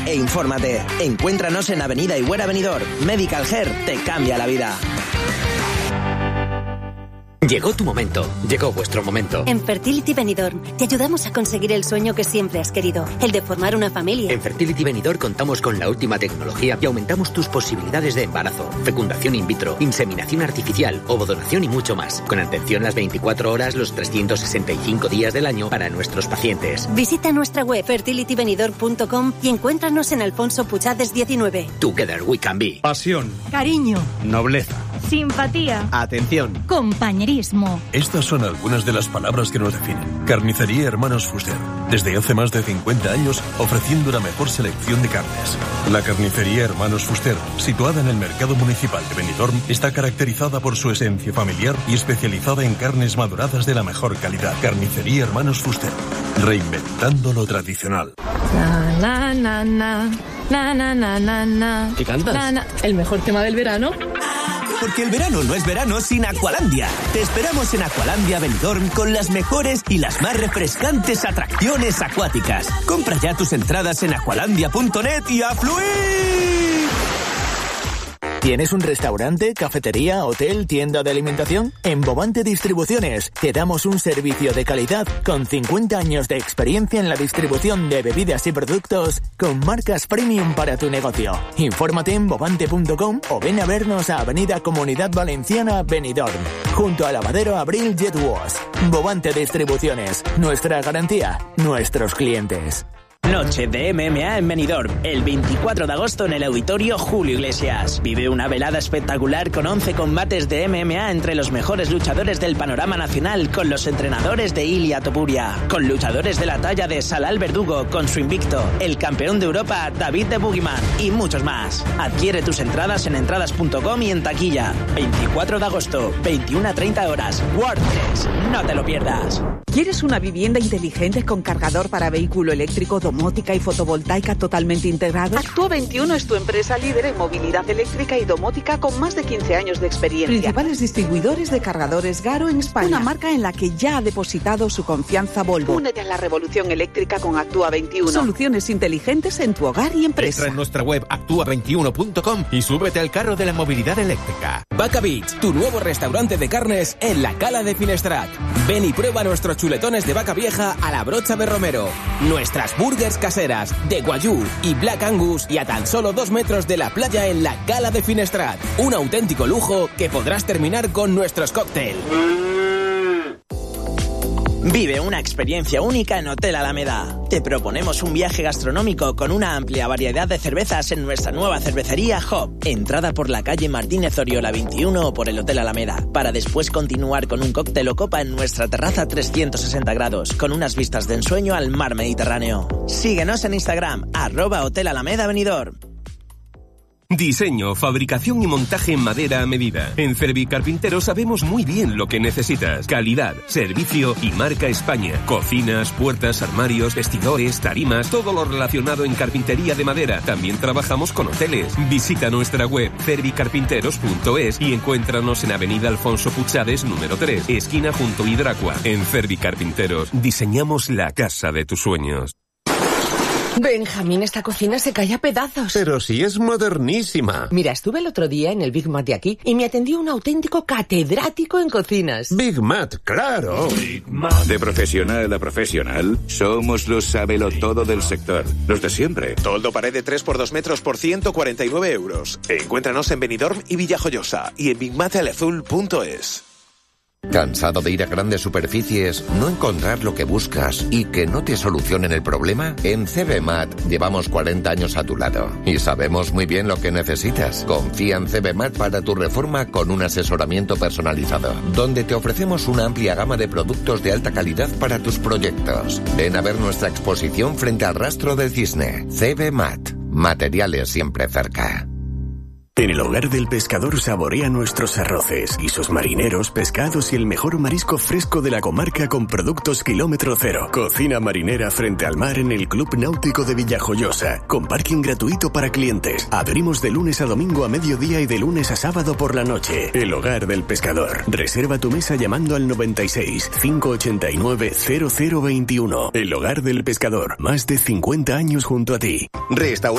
e infórmate. Encuéntranos en Avenida Higuera Benidorm. Medical Hair te cambia la vida. Llegó tu momento, llegó vuestro momento. En Fertility Benidorm te ayudamos a conseguir el sueño que siempre has querido, el de formar una familia. En Fertility Benidorm contamos con la última tecnología y aumentamos tus posibilidades de embarazo, fecundación in vitro, inseminación artificial, ovodonación y mucho más. Con atención las 24 horas, los 365 días del año para nuestros pacientes. Visita nuestra web fertilitybenidorm.com y encuéntranos en Alfonso Puchades 19. Together we can be. Pasión. Cariño. Nobleza. Simpatía. Atención. Compañerismo. Estas son algunas de las palabras que nos definen. Carnicería Hermanos Fuster. Desde hace más de 50 años, ofreciendo la mejor selección de carnes. La Carnicería Hermanos Fuster, situada en el Mercado Municipal de Benidorm, está caracterizada por su esencia familiar y especializada en carnes maduradas de la mejor calidad. Carnicería Hermanos Fuster. Reinventando lo tradicional. Na, na, na, na. Na, na, na, na, na. ¿Qué cantas? Na, na. El mejor tema del verano. Porque el verano no es verano sin Aqualandia. Te esperamos en Aqualandia Benidorm con las mejores y las más refrescantes atracciones acuáticas. Compra ya tus entradas en aqualandia.net y ¡a fluir! ¿Tienes un restaurante, cafetería, hotel, tienda de alimentación? En Bovante Distribuciones te damos un servicio de calidad con 50 años de experiencia en la distribución de bebidas y productos con marcas premium para tu negocio. Infórmate en bovante.com o ven a vernos a Avenida Comunidad Valenciana, Benidorm, junto a Lavadero Abril Jet Wash. Bovante Distribuciones, nuestra garantía, nuestros clientes. Noche de MMA en Benidorm, el 24 de agosto en el Auditorio Julio Iglesias. Vive una velada espectacular con 11 combates de MMA entre los mejores luchadores del panorama nacional con los entrenadores de Ilia Topuria, con luchadores de la talla de Salal Verdugo con su invicto, el campeón de Europa David de Boogeyman y muchos más. Adquiere tus entradas en entradas.com y en taquilla. 24 de agosto, 21 a 30 horas. WordPress, no te lo pierdas. ¿Quieres una vivienda inteligente con cargador para vehículo eléctrico, domótica y fotovoltaica totalmente integrado? Actúa 21 es tu empresa líder en movilidad eléctrica y domótica con más de 15 años de experiencia. Principales distribuidores de cargadores Garo en España. Una marca en la que ya ha depositado su confianza Volvo. Únete a la revolución eléctrica con Actúa 21. Soluciones inteligentes en tu hogar y empresa. Entra en nuestra web actua21.com y súbete al carro de la movilidad eléctrica. Vaca Beach, tu nuevo restaurante de carnes en la Cala de Finestrat. Ven y prueba nuestros chuletones de vaca vieja a la brocha de Romero, nuestras burgers caseras de Guayú y Black Angus y a tan solo 2 metros de la playa en la Cala de Finestrat. Un auténtico lujo que podrás terminar con nuestros cócteles. Vive una experiencia única en Hotel Alameda. Te proponemos un viaje gastronómico con una amplia variedad de cervezas en nuestra nueva cervecería Hop. Entrada por la calle Martínez Oriola 21 o por el Hotel Alameda, para después continuar con un cóctel o copa en nuestra terraza 360 grados, con unas vistas de ensueño al mar Mediterráneo. Síguenos en Instagram, @Hotel Alameda Benidorm. Diseño, fabricación y montaje en madera a medida. En Cervic Carpinteros sabemos muy bien lo que necesitas. Calidad, servicio y marca España. Cocinas, puertas, armarios, vestidores, tarimas, todo lo relacionado en carpintería de madera. También trabajamos con hoteles. Visita nuestra web cerviccarpinteros.es y encuéntranos en Avenida Alfonso Puchades número 3, esquina junto a Hidracua. En Cervic Carpinteros diseñamos la casa de tus sueños. Benjamín, esta cocina se cae a pedazos. Pero si es modernísima. Mira, estuve el otro día en el Big Mat de aquí y me atendió un auténtico catedrático en cocinas. Big Mat, claro. De profesional a profesional, somos los sabelotodo del sector. Los de siempre. Toldo pared de 3 por 2 metros por 149 euros. Encuéntranos en Benidorm y Villajoyosa y en bigmatelazul.es. ¿Cansado de ir a grandes superficies, no encontrar lo que buscas y que no te solucionen el problema? En CBMAT llevamos 40 años a tu lado y sabemos muy bien lo que necesitas. Confía en CBMAT para tu reforma con un asesoramiento personalizado, donde te ofrecemos una amplia gama de productos de alta calidad para tus proyectos. Ven a ver nuestra exposición frente al Rastro del Cisne. CBMAT. Materiales siempre cerca. En el Hogar del Pescador saborea nuestros arroces, guisos marineros, pescados y el mejor marisco fresco de la comarca con productos kilómetro cero. Cocina marinera frente al mar en el Club Náutico de Villajoyosa, con parking gratuito para clientes. Abrimos de lunes a domingo a mediodía y de lunes a sábado por la noche. El Hogar del Pescador. Reserva tu mesa llamando al 96 589 0021. El Hogar del Pescador. Más de 50 años junto a ti.